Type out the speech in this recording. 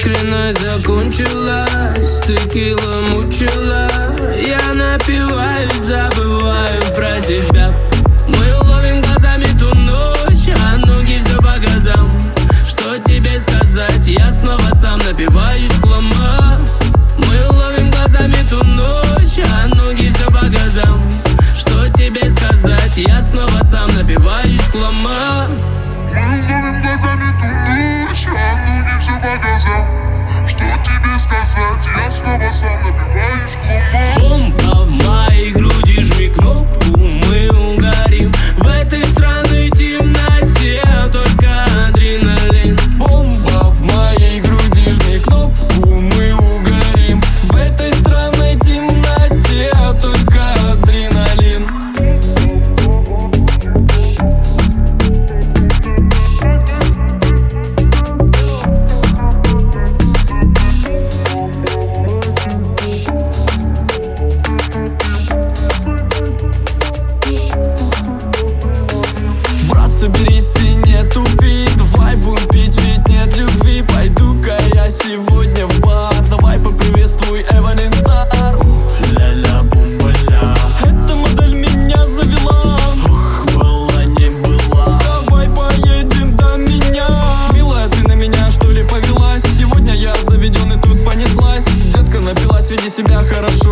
Искренность закончилась, текила мучила. Я напиваюсь, забываю про тебя. Мы ловим глазами ту ночь, а ноги все по газам. Что тебе сказать, я снова сам напиваюсь в хлама. Мы ловим глазами ту ночь, а ноги все по газам. Что тебе сказать, я снова сам напиваюсь в хлама. Мы ловим глазами ту ночь, а ноги все по газам. Что тебе сказать, я снова сам напиваюсь в хлама. Бомба в моей груди, жми кнопку, мы угорим. В этой странной темноте только адреналин. Бомба в моей груди, жми кнопку, мы угорим. В этой странной темноте только адреналин. Брат, соберись и не тупи, давай будем пить, ведь нет любви. Пойду-ка я сегодня в бар, давай поприветствуй Эвелин Стар. Ля-ля, бомба-ля, эта модель меня завела. Ох, была не была, давай поедем до меня. Милая, ты на меня что ли повелась? Сегодня я заведен и тут понеслась. Детка напилась, веди себя хорошо.